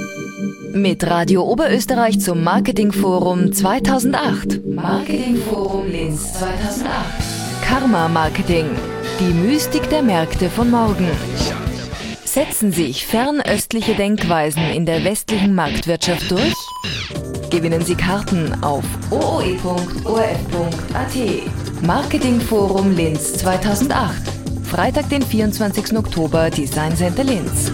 Mit Radio Oberösterreich zum Marketingforum 2008. Marketingforum Linz 2008. Karma Marketing. Die Mystik der Märkte von morgen. Setzen sich fernöstliche Denkweisen in der westlichen Marktwirtschaft durch? Gewinnen Sie Karten auf ooe.orf.at. Marketingforum Linz 2008. Freitag, den 24. Oktober, Design Center Linz.